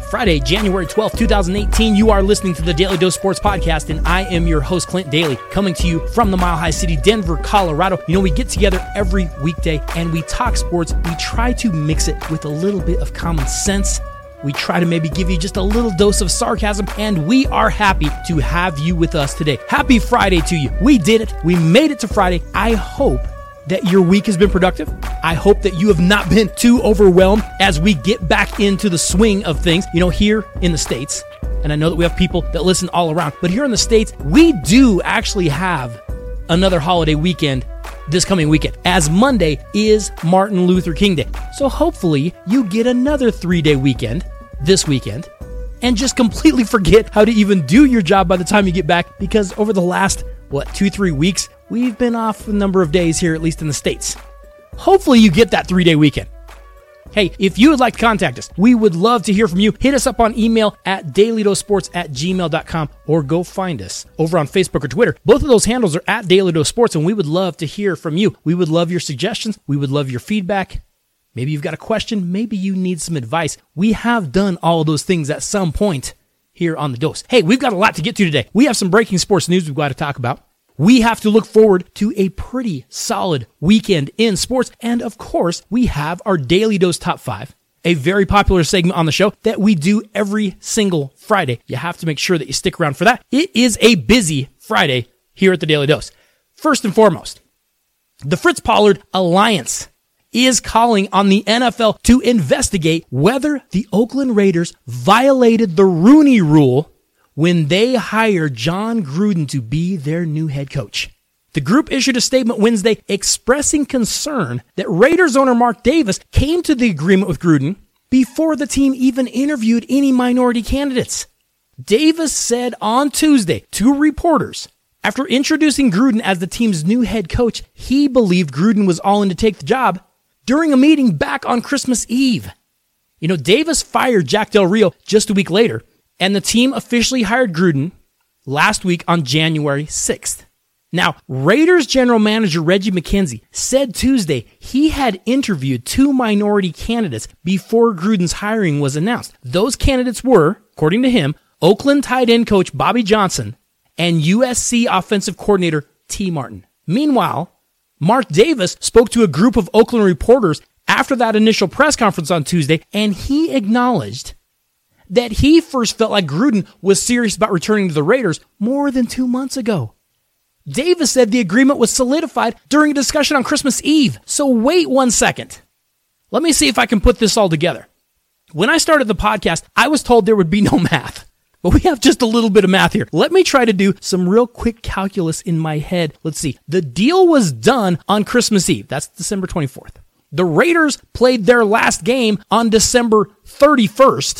Friday, January 12th, 2018. You are listening to the Daily Dose Sports Podcast, and I am your host, Clint Daly, coming to you from the Mile High City, Denver, Colorado. You know, we get together every weekday and we talk sports. We try to mix it with a little bit of common sense. We try to maybe give you just a little dose of sarcasm, and we are happy to have you with us today. Happy Friday to you. We did it. We made it to Friday. I hope that your week has been productive. I hope that you have not been too overwhelmed as we get back into the swing of things. You know, here in the States, and I know that we have people that listen all around, but here in the States, we do actually have another holiday weekend this coming weekend, as Monday is Martin Luther King Day. So hopefully you get another 3-day weekend this weekend and just completely forget how to even do your job by the time you get back, because over the last, 2-3 weeks, we've been off a number of days here, at least in the States. Hopefully you get that 3-day weekend. Hey, if you would like to contact us, we would love to hear from you. Hit us up on email at dailydosports@gmail.com or go find us over on Facebook or Twitter. Both of those handles are at dailydosports, and we would love to hear from you. We would love your suggestions. We would love your feedback. Maybe you've got a question. Maybe you need some advice. We have done all of those things at some point here on The Dose. Hey, we've got a lot to get to today. We have some breaking sports news we've got to talk about. We have to look forward to a pretty solid weekend in sports. And of course, we have our Daily Dose Top 5, a very popular segment on the show that we do every single Friday. You have to make sure that you stick around for that. It is a busy Friday here at the Daily Dose. First and foremost, the Fritz Pollard Alliance is calling on the NFL to investigate whether the Oakland Raiders violated the Rooney Rule when they hired John Gruden to be their new head coach. The group issued a statement Wednesday expressing concern that Raiders owner Mark Davis came to the agreement with Gruden before the team even interviewed any minority candidates. Davis said on Tuesday to reporters, after introducing Gruden as the team's new head coach, he believed Gruden was all in to take the job during a meeting back on Christmas Eve. You know, Davis fired Jack Del Rio just a week later, and the team officially hired Gruden last week on January 6th. Now, Raiders general manager Reggie McKenzie said Tuesday he had interviewed 2 minority candidates before Gruden's hiring was announced. Those candidates were, according to him, Oakland tight end coach Bobby Johnson and USC offensive coordinator T. Martin. Meanwhile, Mark Davis spoke to a group of Oakland reporters after that initial press conference on Tuesday, and he acknowledged that he first felt like Gruden was serious about returning to the Raiders more than 2 months ago. Davis said the agreement was solidified during a discussion on Christmas Eve. So wait 1 second. Let me see if I can put this all together. When I started the podcast, I was told there would be no math. But we have just a little bit of math here. Let me try to do some real quick calculus in my head. Let's see. The deal was done on Christmas Eve. That's December 24th. The Raiders played their last game on December 31st.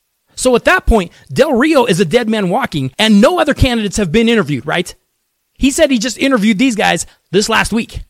So at that point, Del Rio is a dead man walking, and no other candidates have been interviewed, right? He said he just interviewed these guys this last week.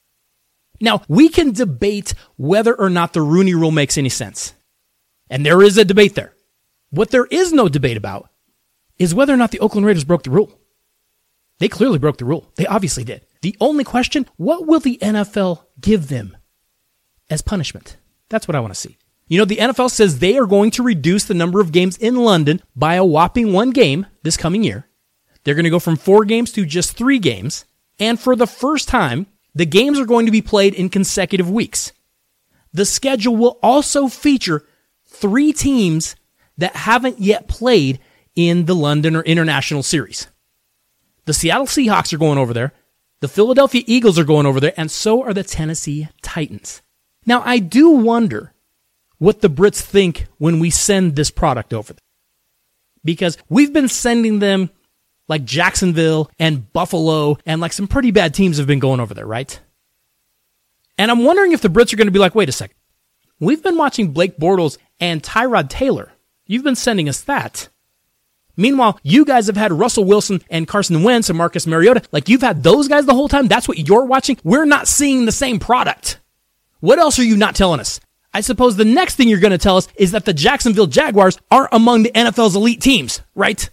Now, we can debate whether or not the Rooney Rule makes any sense. And there is a debate there. What there is no debate about is whether or not the Oakland Raiders broke the rule. They clearly broke the rule. They obviously did. The only question, what will the NFL give them as punishment? That's what I want to see. You know, the NFL says they are going to reduce the number of games in London by a whopping 1 game this coming year. They're going to go from 4 games to just 3 games. And for the first time, the games are going to be played in consecutive weeks. The schedule will also feature 3 teams that haven't yet played in the London or International Series. The Seattle Seahawks are going over there. The Philadelphia Eagles are going over there. And so are the Tennessee Titans. Now, I do wonder what the Brits think when we send this product over there. Because we've been sending them like Jacksonville and Buffalo, and like some pretty bad teams have been going over there, right? And I'm wondering if the Brits are going to be like, wait a second. We've been watching Blake Bortles and Tyrod Taylor. You've been sending us that. Meanwhile, you guys have had Russell Wilson and Carson Wentz and Marcus Mariota. Like, you've had those guys the whole time. That's what you're watching. We're not seeing the same product. What else are you not telling us? I suppose the next thing you're going to tell us is that the Jacksonville Jaguars aren't among the NFL's elite teams, right?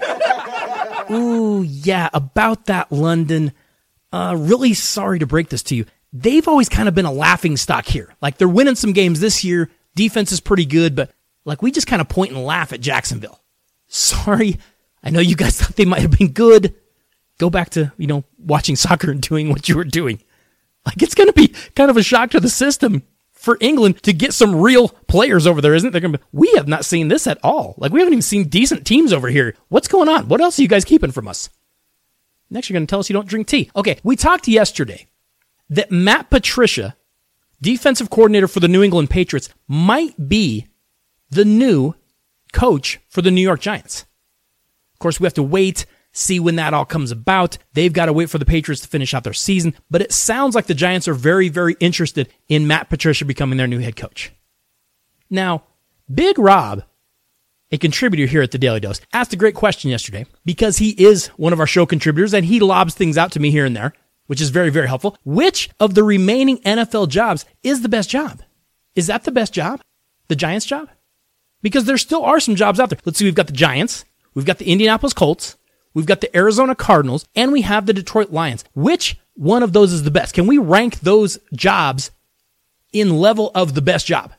Ooh, yeah, about that, London. Really sorry to break this to you. They've always kind of been a laughing stock here. Like, they're winning some games this year. Defense is pretty good, but Like, we just kind of point and laugh at Jacksonville. Sorry, I know you guys thought they might have been good. Go back to, watching soccer and doing what you were doing. Like, it's going to be kind of a shock to the system for England to get some real players over there, isn't it? They're going to be, we have not seen this at all. Like, we haven't even seen decent teams over here. What's going on? What else are you guys keeping from us? Next, you're going to tell us you don't drink tea. Okay, we talked yesterday that Matt Patricia, defensive coordinator for the New England Patriots, might be the new coach for the New York Giants. Of course, we have to wait, see when that all comes about. They've got to wait for the Patriots to finish out their season, but it sounds like the Giants are very, very interested in Matt Patricia becoming their new head coach. Now, Big Rob, a contributor here at the Daily Dose, asked a great question yesterday because he is one of our show contributors and he lobs things out to me here and there, which is very, very helpful. Which of the remaining NFL jobs is the best job? Is that the best job? The Giants job? Because there still are some jobs out there. Let's see, we've got the Giants, we've got the Indianapolis Colts, we've got the Arizona Cardinals, and we have the Detroit Lions. Which one of those is the best? Can we rank those jobs in level of the best job?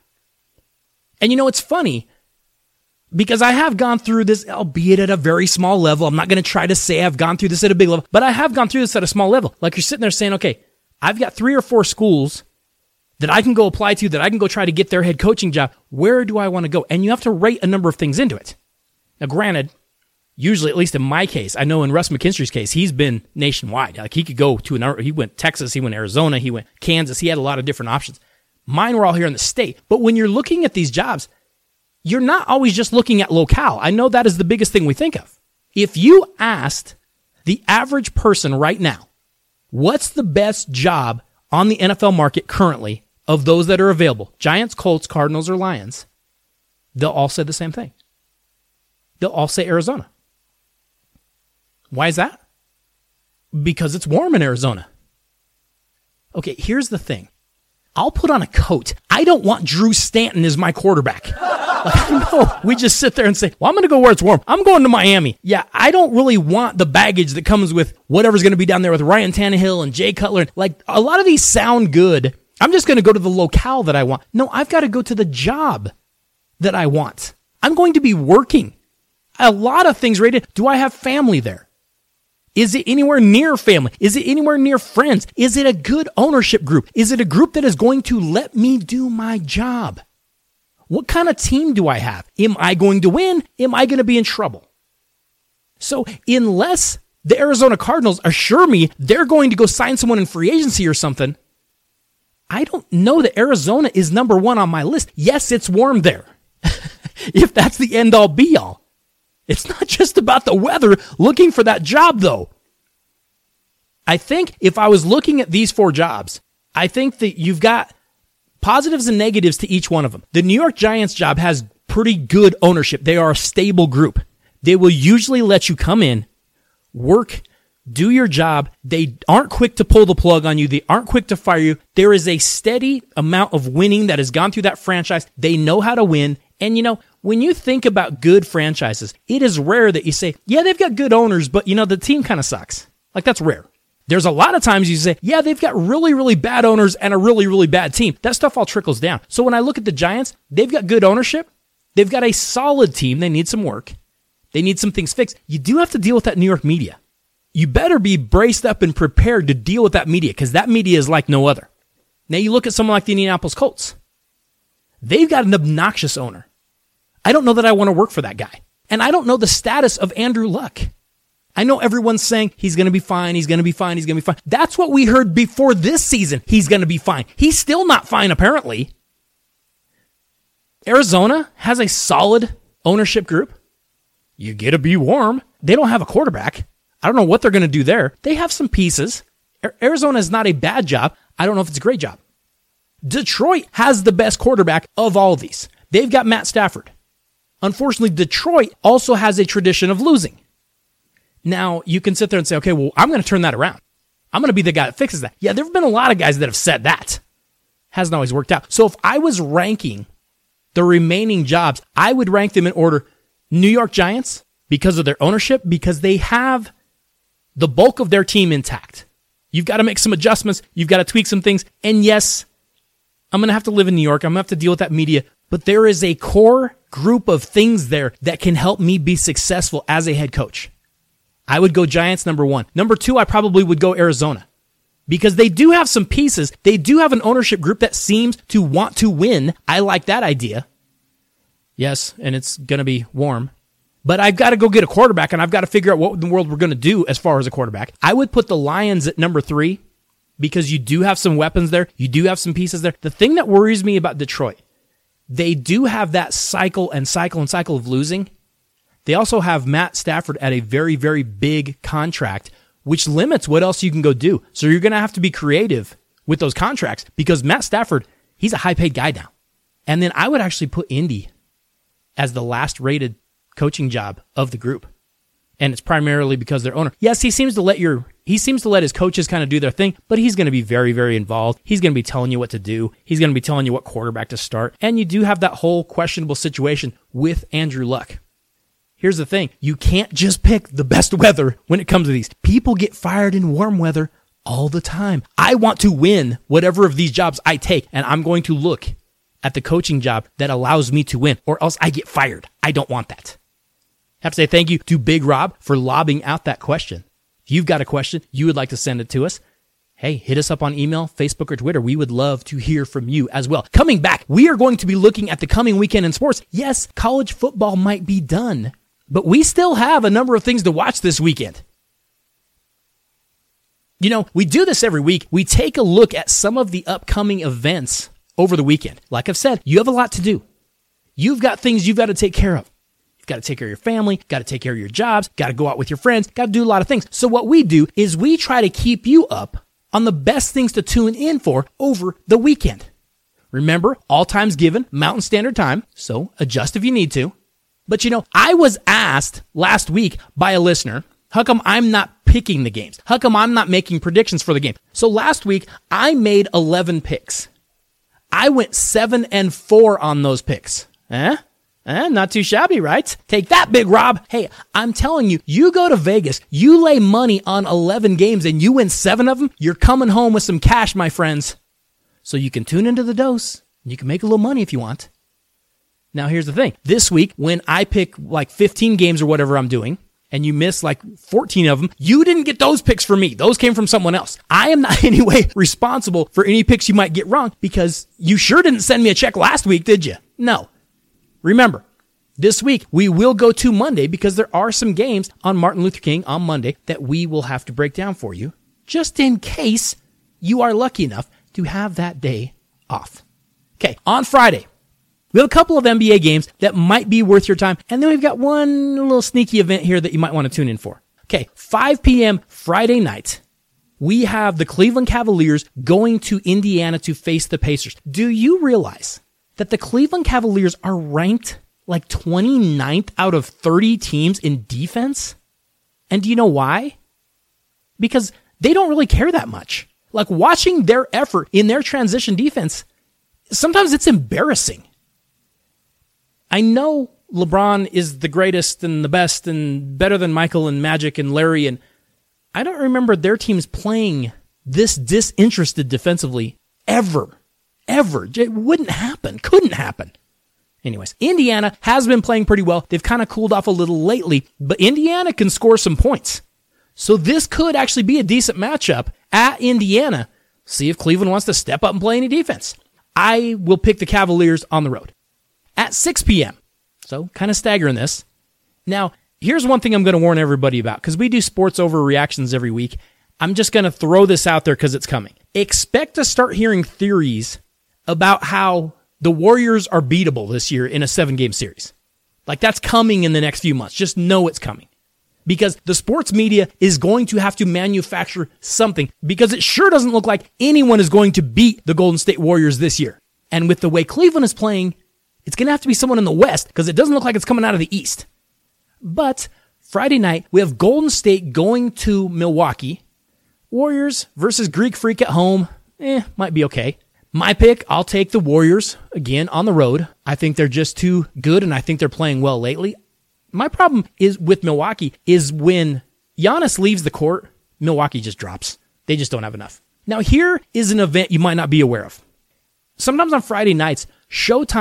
And it's funny, because I have gone through this, albeit at a very small level. I'm not going to try to say I've gone through this at a big level, but I have gone through this at a small level. Like, you're sitting there saying, okay, I've got 3 or 4 schools that I can go apply to, that I can go try to get their head coaching job. Where do I want to go? And you have to rate a number of things into it. Now, granted, usually, at least in my case, I know in Russ McKinstry's case, he's been nationwide. Like, he could go to he went Texas, he went Arizona, he went Kansas. He had a lot of different options. Mine were all here in the state. But when you're looking at these jobs, you're not always just looking at locale. I know that is the biggest thing we think of. If you asked the average person right now, what's the best job on the NFL market currently of those that are available, Giants, Colts, Cardinals, or Lions, they'll all say the same thing. They'll all say Arizona. Why is that? Because it's warm in Arizona. Okay, here's the thing. I'll put on a coat. I don't want Drew Stanton as my quarterback. No, we just sit there and say, well, I'm going to go where it's warm. I'm going to Miami. Yeah, I don't really want the baggage that comes with whatever's going to be down there with Ryan Tannehill and Jay Cutler. Like, a lot of these sound good. I'm just going to go to the locale that I want. No, I've got to go to the job that I want. I'm going to be working. A lot of things rated. Do I have family there? Is it anywhere near family? Is it anywhere near friends? Is it a good ownership group? Is it a group that is going to let me do my job? What kind of team do I have? Am I going to win? Am I going to be in trouble? So unless the Arizona Cardinals assure me they're going to go sign someone in free agency or something, I don't know that Arizona is number 1 on my list. Yes, it's warm there. If that's the end all be all. It's not just about the weather looking for that job, though. I think if I was looking at these 4 jobs, I think that you've got positives and negatives to each one of them. The New York Giants job has pretty good ownership. They are a stable group. They will usually let you come in, work, do your job. They aren't quick to pull the plug on you. They aren't quick to fire you. There is a steady amount of winning that has gone through that franchise. They know how to win. And when you think about good franchises, it is rare that you say, yeah, they've got good owners, but the team kind of sucks. Like, that's rare. There's a lot of times you say, yeah, they've got really, really bad owners and a really, really bad team. That stuff all trickles down. So when I look at the Giants, they've got good ownership. They've got a solid team. They need some work. They need some things fixed. You do have to deal with that New York media. You better be braced up and prepared to deal with that media, because that media is like no other. Now you look at someone like the Indianapolis Colts. They've got an obnoxious owner. I don't know that I want to work for that guy. And I don't know the status of Andrew Luck. I know everyone's saying he's going to be fine, he's going to be fine, he's going to be fine. That's what we heard before this season. He's going to be fine. He's still not fine, apparently. Arizona has a solid ownership group. You get to be warm. They don't have a quarterback. I don't know what they're going to do there. They have some pieces. Arizona is not a bad job. I don't know if it's a great job. Detroit has the best quarterback of all of these. They've got Matt Stafford. Unfortunately, Detroit also has a tradition of losing. Now, you can sit there and say, okay, well, I'm going to turn that around. I'm going to be the guy that fixes that. Yeah, there have been a lot of guys that have said that. Hasn't always worked out. So if I was ranking the remaining jobs, I would rank them in order. New York Giants, because of their ownership, because they have the bulk of their team intact. You've got to make some adjustments. You've got to tweak some things. And yes, I'm going to have to live in New York. I'm going to have to deal with that media but there is a core group of things there that can help me be successful as a head coach. I would go Giants, number one. Number two, I probably would go Arizona because they do have some pieces. They do have an ownership group that seems to want to win. I like that idea. Yes, and it's going to be warm. But I've got to go get a quarterback, and I've got to figure out what in the world we're going to do as far as a quarterback. I would put the Lions at number three because you do have some weapons there. You do have some pieces there. The thing that worries me about Detroit, they do have that cycle of losing. They also have Matt Stafford at a very, very big contract, which limits what else you can go do. So you're going to have to be creative with those contracts because Matt Stafford, he's a high-paid guy now. And then I would actually put Indy as the last-rated coaching job of the group. And it's primarily because their owner. Yes, he seems to let his coaches kind of do their thing, but he's going to be very, very involved. He's going to be telling you what to do. He's going to be telling you what quarterback to start. And you do have that whole questionable situation with Andrew Luck. Here's the thing. You can't just pick the best weather when it comes to these. People get fired in warm weather all the time. I want to win whatever of these jobs I take, and I'm going to look at the coaching job that allows me to win, or else I get fired. I don't want that. I have to say thank you to Big Rob for lobbing out that question. If you've got a question, you would like to send it to us, hey, hit us up on email, Facebook, or Twitter. We would love to hear from you as well. Coming back, we are going to be looking at the coming weekend in sports. Yes, college football might be done, but we still have a number of things to watch this weekend. You know, we do this every week. We take a look at some of the upcoming events over the weekend. Like I've said, you have a lot to do. You've got things you've got to take care of. You've got to take care of your family, got to take care of your jobs, got to go out with your friends, got to do a lot of things. So what we do is we try to keep you up on the best things to tune in for over the weekend. Remember, all times given, Mountain Standard Time, so adjust if you need to. But you know, I was asked last week by a listener, how come I'm not picking the games? How come I'm not making predictions for the game? So last week, I made 11 picks. I went 7-4 on those picks. Not too shabby, right? Take that, Big Rob. Hey, I'm telling you, you go to Vegas, you lay money on 11 games and you win 7 of them, you're coming home with some cash, my friends. So you can tune into the dose. You can make a little money if you want. Now, here's the thing. This week, when I pick like 15 games or whatever I'm doing, and you miss like 14 of them, you didn't get those picks from me. Those came from someone else. I am not in any way responsible for any picks you might get wrong because you sure didn't send me a check last week, did you? No. Remember, this week we will go to Monday because there are some games on Martin Luther King on Monday that we will have to break down for you, just in case you are lucky enough to have that day off. Okay, on Friday, we have a couple of NBA games that might be worth your time, and then we've got one little sneaky event here that you might want to tune in for. Okay, 5 p.m. Friday night, we have the Cleveland Cavaliers going to Indiana to face the Pacers. Do you realize that the Cleveland Cavaliers are ranked like 29th out of 30 teams in defense? And do you know why? Because they don't really care that much. Like watching their effort in their transition defense, sometimes it's embarrassing. I know LeBron is the greatest and the best and better than Michael and Magic and Larry, and I don't remember their teams playing this disinterested defensively ever. It wouldn't happen. Couldn't happen. Anyways, Indiana has been playing pretty well. They've kind of cooled off a little lately, but Indiana can score some points. So this could actually be a decent matchup at Indiana. See if Cleveland wants to step up and play any defense. I will pick the Cavaliers on the road at 6 p.m. So kind of staggering this. Now, here's one thing I'm going to warn everybody about because we do sports overreactions every week. I'm just going to throw this out there because it's coming. Expect to start hearing theories about how the Warriors are beatable this year in a 7-game series. Like that's coming in the next few months. Just know it's coming. Because the sports media is going to have to manufacture something because it sure doesn't look like anyone is going to beat the Golden State Warriors this year. And with the way Cleveland is playing, it's going to have to be someone in the West because it doesn't look like it's coming out of the East. But Friday night, we have Golden State going to Milwaukee. Warriors versus Greek Freak at home. Might be okay. My pick, I'll take the Warriors, again, on the road. I think they're just too good, and I think they're playing well lately. My problem is with Milwaukee is when Giannis leaves the court, Milwaukee just drops. They just don't have enough. Now, here is an event you might not be aware of. Sometimes on Friday nights, Showtime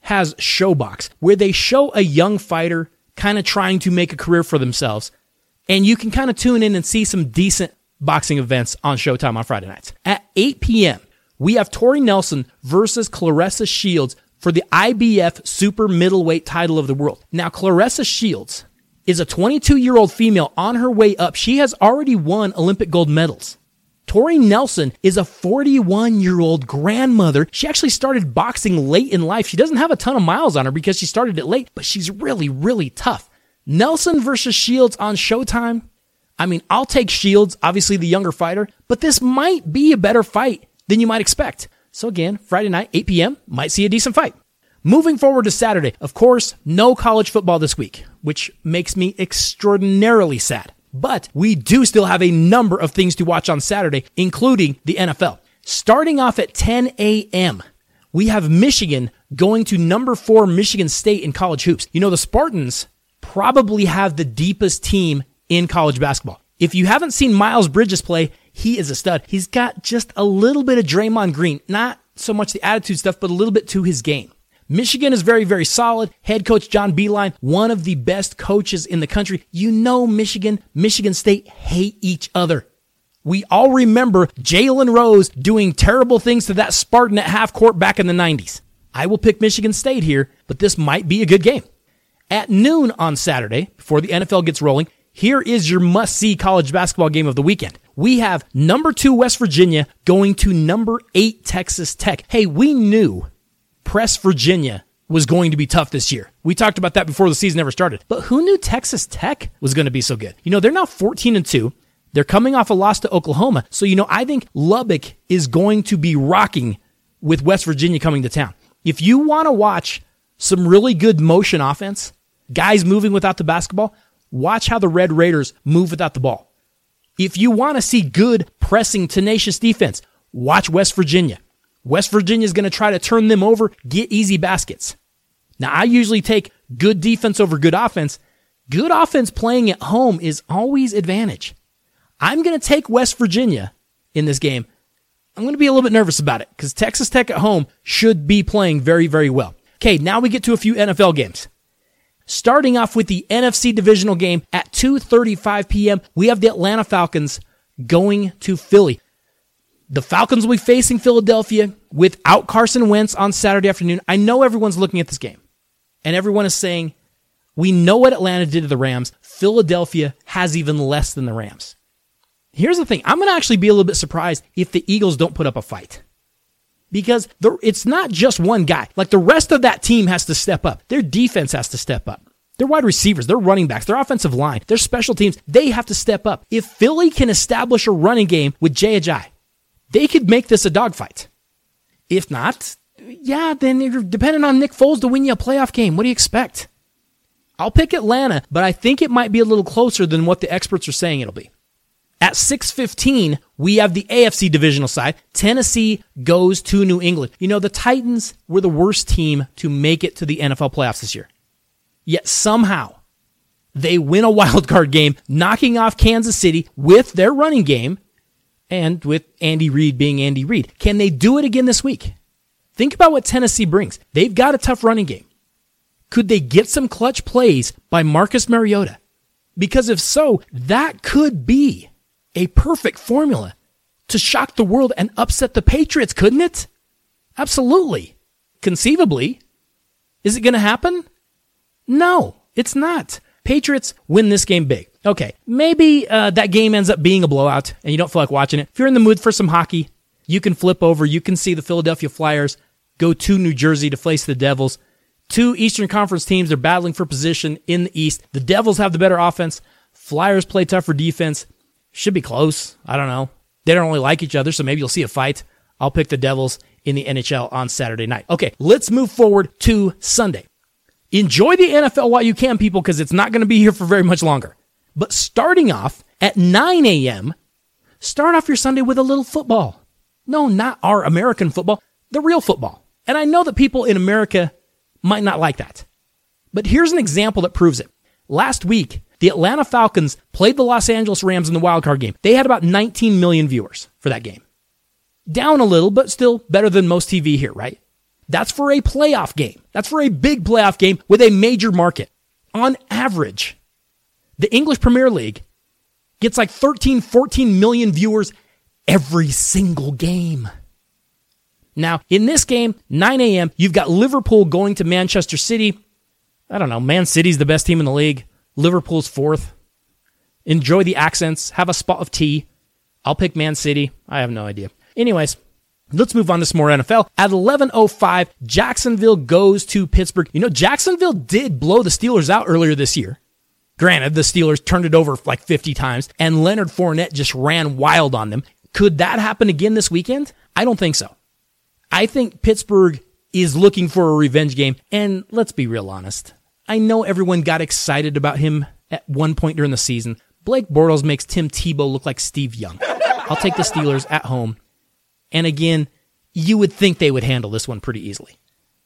has ShowBox, where they show a young fighter kind of trying to make a career for themselves. And you can kind of tune in and see some decent boxing events on Showtime on Friday nights. At 8 p.m., we have Tori Nelson versus Claressa Shields for the IBF super middleweight title of the world. Now, Claressa Shields is a 22-year-old female on her way up. She has already won Olympic gold medals. Tori Nelson is a 41-year-old grandmother. She actually started boxing late in life. She doesn't have a ton of miles on her because she started it late, but she's really, really tough. Nelson versus Shields on Showtime. I mean, I'll take Shields, obviously the younger fighter, but this might be a better fight than you might expect. So again, Friday night, 8 p.m., might see a decent fight. Moving forward to Saturday, of course, no college football this week, which makes me extraordinarily sad. But we do still have a number of things to watch on Saturday, including the NFL. Starting off at 10 a.m., we have Michigan going to number 4 Michigan State in college hoops. You know, the Spartans probably have the deepest team in college basketball. If you haven't seen Miles Bridges play, he is a stud. He's got just a little bit of Draymond Green, not so much the attitude stuff, but a little bit to his game. Michigan is very, very solid. Head coach John Beilein, one of the best coaches in the country. You know Michigan State hate each other. We all remember Jalen Rose doing terrible things to that Spartan at half court back in the 90s. I will pick Michigan State here, but this might be a good game. At noon on Saturday, before the NFL gets rolling, here is your must-see college basketball game of the weekend. We have number 2 West Virginia going to number 8 Texas Tech. Hey, we knew Press Virginia was going to be tough this year. We talked about that before the season ever started. But who knew Texas Tech was going to be so good? You know, they're now 14-2. They're coming off a loss to Oklahoma. So, you know, I think Lubbock is going to be rocking with West Virginia coming to town. If you want to watch some really good motion offense, guys moving without the basketball, watch how the Red Raiders move without the ball. If you want to see good pressing, tenacious defense, watch West Virginia. West Virginia is going to try to turn them over, get easy baskets. Now, I usually take good defense over good offense. Good offense playing at home is always advantage. I'm going to take West Virginia in this game. I'm going to be a little bit nervous about it because Texas Tech at home should be playing very, very well. Okay, now we get to a few NFL games. Starting off with the NFC divisional game at 2:35 p.m., we have the Atlanta Falcons going to Philly. The Falcons will be facing Philadelphia without Carson Wentz on Saturday afternoon. I know everyone's looking at this game, and everyone is saying, we know what Atlanta did to the Rams. Philadelphia has even less than the Rams. Here's the thing. I'm going to actually be a little bit surprised if the Eagles don't put up a fight. Because it's not just one guy. Like, the rest of that team has to step up. Their defense has to step up. Their wide receivers, their running backs, their offensive line, their special teams, they have to step up. If Philly can establish a running game with Jay Ajayi, they could make this a dogfight. If not, yeah, then you're dependent on Nick Foles to win you a playoff game. What do you expect? I'll pick Atlanta, but I think it might be a little closer than what the experts are saying it'll be. At 6:15, we have the AFC divisional side. Tennessee goes to New England. You know, the Titans were the worst team to make it to the NFL playoffs this year. Yet somehow, they win a wild card game, knocking off Kansas City with their running game, and with Andy Reid being Andy Reid. Can they do it again this week? Think about what Tennessee brings. They've got a tough running game. Could they get some clutch plays by Marcus Mariota? Because if so, that could be a perfect formula to shock the world and upset the Patriots, couldn't it? Absolutely. Conceivably. Is it going to happen? No, it's not. Patriots win this game big. Okay, maybe that game ends up being a blowout and you don't feel like watching it. If you're in the mood for some hockey, you can flip over. You can see the Philadelphia Flyers go to New Jersey to face the Devils. 2 Eastern Conference teams are battling for position in the East. The Devils have the better offense. Flyers play tougher defense. Should be close. I don't know. They don't really like each other, so maybe you'll see a fight. I'll pick the Devils in the NHL on Saturday night. Okay, let's move forward to Sunday. Enjoy the NFL while you can, people, because it's not going to be here for very much longer. But starting off at 9 a.m., start off your Sunday with a little football. No, not our American football, the real football. And I know that people in America might not like that. But here's an example that proves it. Last week, the Atlanta Falcons played the Los Angeles Rams in the wildcard game. They had about 19 million viewers for that game. Down a little, but still better than most TV here, right? That's for a playoff game. That's for a big playoff game with a major market. On average, the English Premier League gets like 13, 14 million viewers every single game. Now, in this game, 9 a.m., you've got Liverpool going to Manchester City. I don't know, Man City's the best team in the league. Liverpool's fourth. Enjoy the accents. Have a spot of tea. I'll pick Man City. I have no idea. Anyways, let's move on to some more NFL. At 11:05, Jacksonville goes to Pittsburgh. You know, Jacksonville did blow the Steelers out earlier this year. Granted, the Steelers turned it over like 50 times, and Leonard Fournette just ran wild on them. Could that happen again this weekend? I don't think so. I think Pittsburgh is looking for a revenge game, and let's be real honest. I know everyone got excited about him at one point during the season. Blake Bortles makes Tim Tebow look like Steve Young. I'll take the Steelers at home. And again, you would think they would handle this one pretty easily.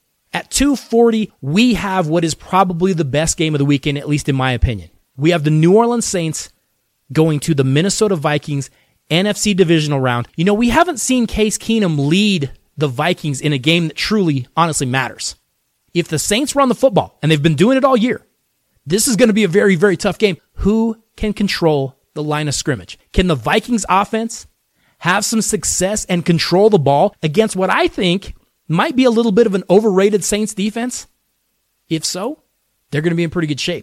At 2:40, we have what is probably the best game of the weekend, at least in my opinion. We have the New Orleans Saints going to the Minnesota Vikings NFC divisional round. You know, we haven't seen Case Keenum lead the Vikings in a game that truly, honestly matters. If the Saints run the football, and they've been doing it all year, this is going to be a very, very tough game. Who can control the line of scrimmage? Can the Vikings offense have some success and control the ball against what I think might be a little bit of an overrated Saints defense? If so, they're going to be in pretty good shape.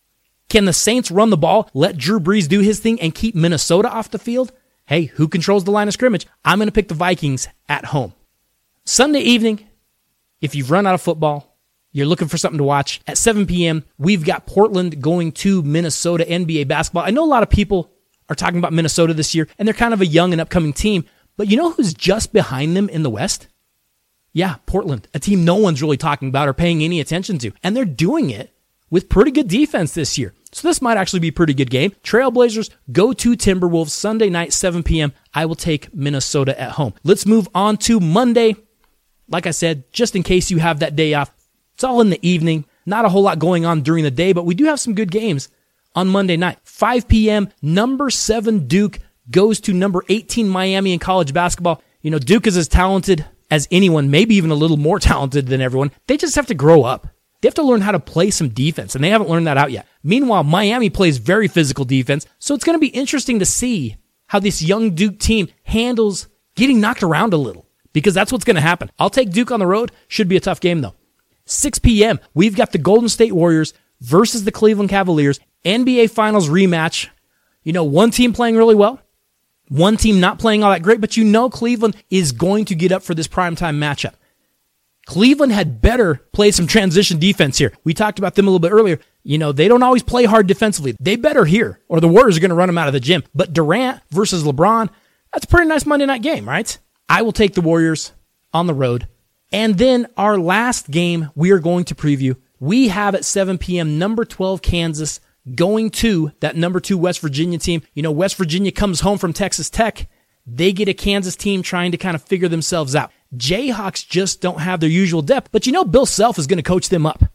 Can the Saints run the ball, let Drew Brees do his thing, and keep Minnesota off the field? Hey, who controls the line of scrimmage? I'm going to pick the Vikings at home. Sunday evening, if you've run out of football, you're looking for something to watch, at 7 p.m., we've got Portland going to Minnesota NBA basketball. I know a lot of people are talking about Minnesota this year, and they're kind of a young and upcoming team, but you know who's just behind them in the West? Yeah, Portland, a team no one's really talking about or paying any attention to, and they're doing it with pretty good defense this year. So this might actually be a pretty good game. Trailblazers go to Timberwolves Sunday night, 7 p.m. I will take Minnesota at home. Let's move on to Monday. Like I said, just in case you have that day off, it's all in the evening. Not a whole lot going on during the day, but we do have some good games on Monday night. 5 p.m., number 7 Duke goes to number 18 Miami in college basketball. You know, Duke is as talented as anyone, maybe even a little more talented than everyone. They just have to grow up. They have to learn how to play some defense, and they haven't learned that out yet. Meanwhile, Miami plays very physical defense, so it's going to be interesting to see how this young Duke team handles getting knocked around a little, because that's what's going to happen. I'll take Duke on the road. Should be a tough game, though. 6 p.m., we've got the Golden State Warriors versus the Cleveland Cavaliers. NBA Finals rematch. You know, one team playing really well, one team not playing all that great, but you know Cleveland is going to get up for this primetime matchup. Cleveland had better play some transition defense here. We talked about them a little bit earlier. You know, they don't always play hard defensively. They better here, or the Warriors are going to run them out of the gym. But Durant versus LeBron, that's a pretty nice Monday night game, right? I will take the Warriors on the road. And then our last game we are going to preview, we have at 7 p.m. number 12 Kansas going to that number 2 West Virginia team. You know, West Virginia comes home from Texas Tech. They get a Kansas team trying to kind of figure themselves out. Jayhawks just don't have their usual depth, but you know Bill Self is going to coach them up.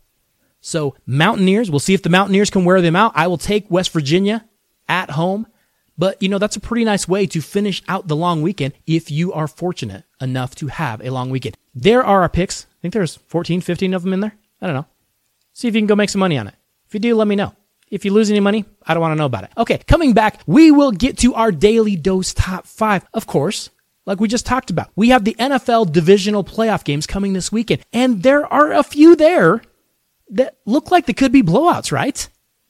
So Mountaineers, we'll see if the Mountaineers can wear them out. I will take West Virginia at home. But, you know, that's a pretty nice way to finish out the long weekend if you are fortunate enough to have a long weekend. There are our picks. I think there's 14, 15 of them in there. I don't know. See if you can go make some money on it. If you do, let me know. If you lose any money, I don't want to know about it. Okay, coming back, we will get to our Daily Dose Top 5. Of course, like we just talked about, we have the NFL divisional playoff games coming this weekend. And there are a few there that look like they could be blowouts, right?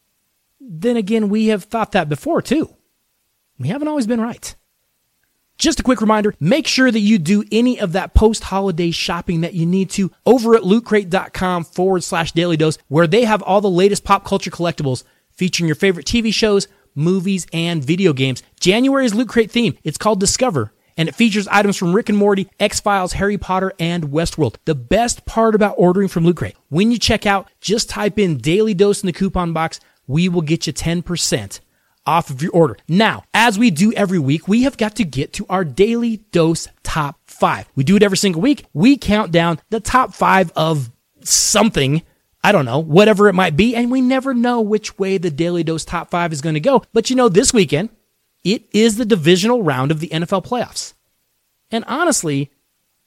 Then again, we have thought that before, too. We haven't always been right. Just a quick reminder, make sure that you do any of that post-holiday shopping that you need to over at lootcrate.com/Daily Dose, where they have all the latest pop culture collectibles featuring your favorite TV shows, movies, and video games. January's Loot Crate theme, it's called Discover, and it features items from Rick and Morty, X-Files, Harry Potter, and Westworld. The best part about ordering from Loot Crate, when you check out, just type in Daily Dose in the coupon box. We will get you 10% off of your order. Now, as we do every week, we have got to get to our Daily Dose Top 5. We do it every single week. We count down the top 5 of something, I don't know, whatever it might be, and we never know which way the Daily Dose Top 5 is going to go. But you know, this weekend, it is the divisional round of the NFL playoffs. And honestly,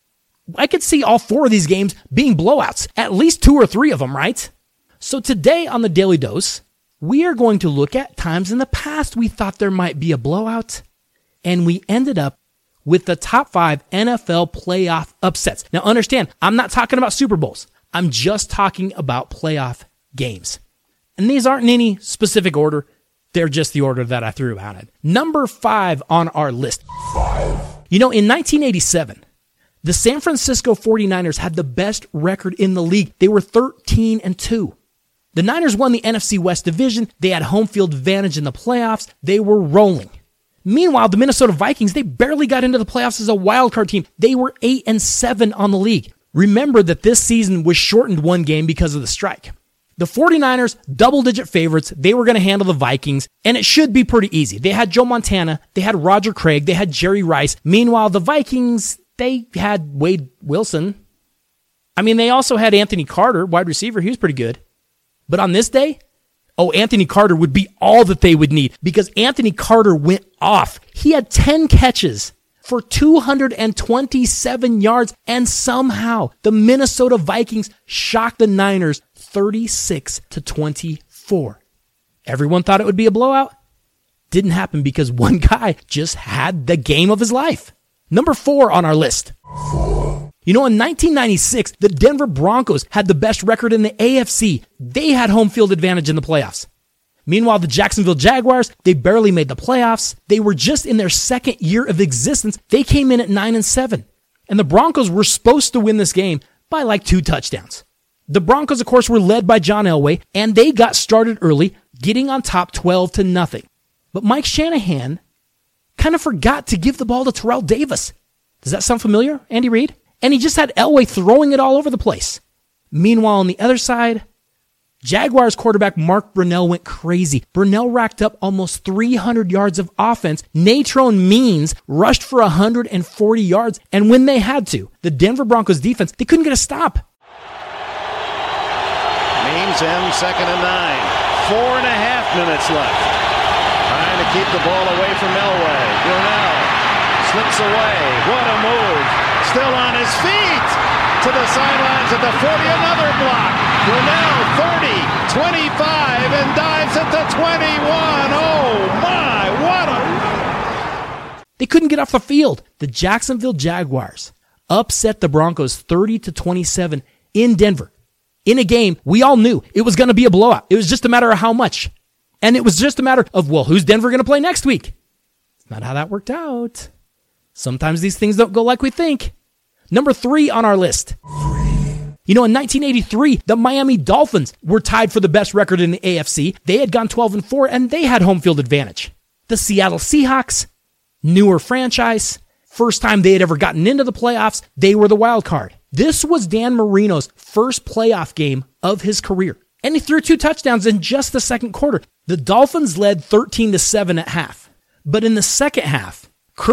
I could see all 4 of these games being blowouts, at least 2 or 3 of them, right? So today on the Daily Dose, we are going to look at times in the past we thought there might be a blowout, and we ended up with the top 5 NFL playoff upsets. Now understand, I'm not talking about Super Bowls. I'm just talking about playoff games. And these aren't in any specific order. They're just the order that I threw out at. Number 5 on our list. In 1987, the San Francisco 49ers had the best record in the league. They were 13-2. The Niners won the NFC West division. They had home field advantage in the playoffs. They were rolling. Meanwhile, the Minnesota Vikings, they barely got into the playoffs as a wildcard team. They were 8-7 on the league. Remember that this season was shortened 1 game because of the strike. The 49ers, double-digit favorites, they were going to handle the Vikings, and it should be pretty easy. They had Joe Montana, they had Roger Craig, they had Jerry Rice. Meanwhile, the Vikings, they had Wade Wilson. They also had Anthony Carter, wide receiver. He was pretty good. But on this day, Anthony Carter would be all that they would need because Anthony Carter went off. He had 10 catches for 227 yards, and somehow the Minnesota Vikings shocked the Niners 36-24. Everyone thought it would be a blowout. Didn't happen because one guy just had the game of his life. Number 4 on our list. In 1996, the Denver Broncos had the best record in the AFC. They had home field advantage in the playoffs. Meanwhile, the Jacksonville Jaguars, they barely made the playoffs. They were just in their 2nd year of existence. They came in at 9-7. And the Broncos were supposed to win this game by like 2 touchdowns. The Broncos, of course, were led by John Elway, and they got started early, getting on top 12-0. But Mike Shanahan kind of forgot to give the ball to Terrell Davis. Does that sound familiar, Andy Reid? And he just had Elway throwing it all over the place. Meanwhile, on the other side, Jaguars quarterback Mark Brunell went crazy. Brunell racked up almost 300 yards of offense. Natrone Means rushed for 140 yards. And when they had to, the Denver Broncos defense, they couldn't get a stop. Means in 2nd and 9. 4.5 minutes left. Trying to keep the ball away from Elway. Brunell slips away. What a move. Still on his feet. To the sidelines at the 40. Another block. Brunell 30, 25, and dives at the 21. Oh my, what a... They couldn't get off the field. The Jacksonville Jaguars upset the Broncos 30-27 in Denver. In a game, we all knew it was going to be a blowout. It was just a matter of how much. And it was just a matter of, who's Denver going to play next week? It's not how that worked out. Sometimes these things don't go like we think. Number 3 on our list. In 1983, the Miami Dolphins were tied for the best record in the AFC. They had gone 12-4, and they had home field advantage. The Seattle Seahawks, newer franchise, first time they had ever gotten into the playoffs, they were the wild card. This was Dan Marino's first playoff game of his career, and he threw 2 touchdowns in just the 2nd quarter. The Dolphins led 13-7 at half, but in the second half,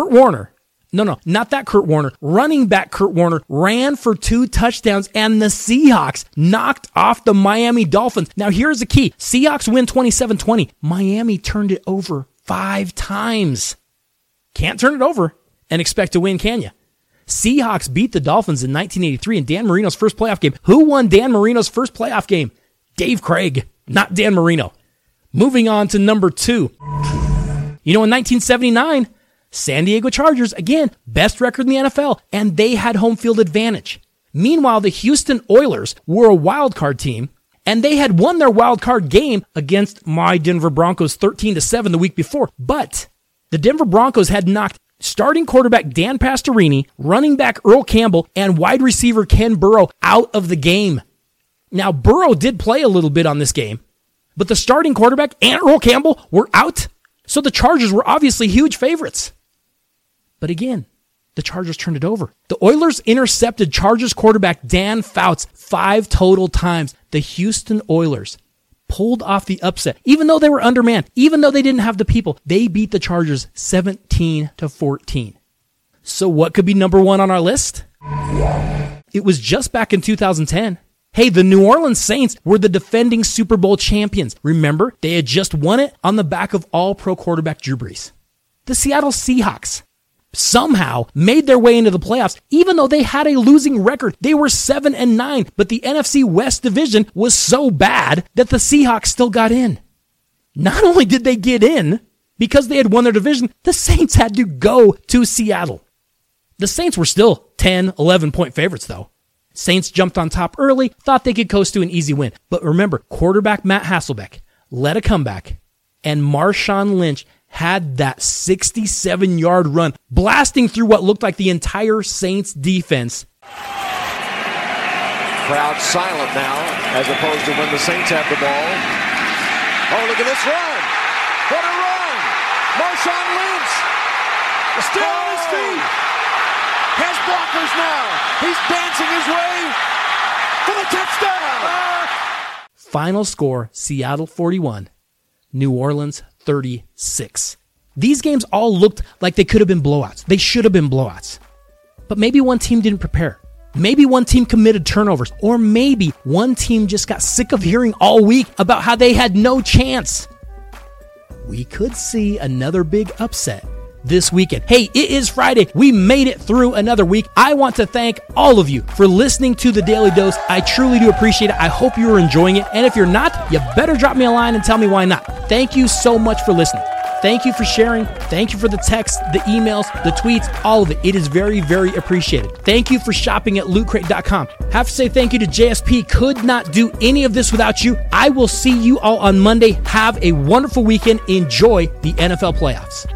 running back Kurt Warner ran for 2 touchdowns, and the Seahawks knocked off the Miami Dolphins. Now here's the key. Seahawks win 27-20. Miami turned it over 5 times. Can't turn it over and expect to win, can you? Seahawks beat the Dolphins in 1983 in Dan Marino's first playoff game. Who won Dan Marino's first playoff game? Dave Craig, not Dan Marino. Moving on to number 2. In 1979, San Diego Chargers, again, best record in the NFL, and they had home field advantage. Meanwhile, the Houston Oilers were a wild card team, and they had won their wild card game against my Denver Broncos 13-7 the week before. But the Denver Broncos had knocked starting quarterback Dan Pastorini, running back Earl Campbell, and wide receiver Ken Burrow out of the game. Now, Burrow did play a little bit on this game, but the starting quarterback and Earl Campbell were out, so the Chargers were obviously huge favorites. But again, the Chargers turned it over. The Oilers intercepted Chargers quarterback Dan Fouts 5 total times. The Houston Oilers pulled off the upset. Even though they were undermanned, even though they didn't have the people, they beat the Chargers 17-14. So what could be number 1 on our list? It was just back in 2010. Hey, the New Orleans Saints were the defending Super Bowl champions. Remember, they had just won it on the back of all-pro quarterback Drew Brees. The Seattle Seahawks somehow made their way into the playoffs, even though they had a losing record. They were 7-9, but the NFC West division was so bad that the Seahawks still got in. Not only did they get in, because they had won their division, the Saints had to go to Seattle. The Saints were still 10, 11-point favorites, though. Saints jumped on top early, thought they could coast to an easy win. But remember, quarterback Matt Hasselbeck led a comeback, and Marshawn Lynch had that 67-yard run, blasting through what looked like the entire Saints defense. Crowd silent now, as opposed to when the Saints have the ball. Oh, look at this run! What a run! Marshawn Lynch still on his feet. Has blockers now. He's dancing his way for the touchdown. Final score, Seattle 41, New Orleans 36. These games all looked like they could have been blowouts. They should have been blowouts. But maybe one team didn't prepare. Maybe one team committed turnovers. Or maybe one team just got sick of hearing all week about how they had no chance. We could see another big upset this weekend. Hey, it is Friday. We made it through another week. I want to thank all of you for listening to the Daily Dose. I truly do appreciate it. I hope you are enjoying it. And if you're not, you better drop me a line and tell me why not. Thank you so much for listening. Thank you for sharing. Thank you for the texts, the emails, the tweets, all of it. It is very, very appreciated. Thank you for shopping at lootcrate.com. Have to say thank you to JSP. Could not do any of this without you. I will see you all on Monday. Have a wonderful weekend. Enjoy the NFL playoffs.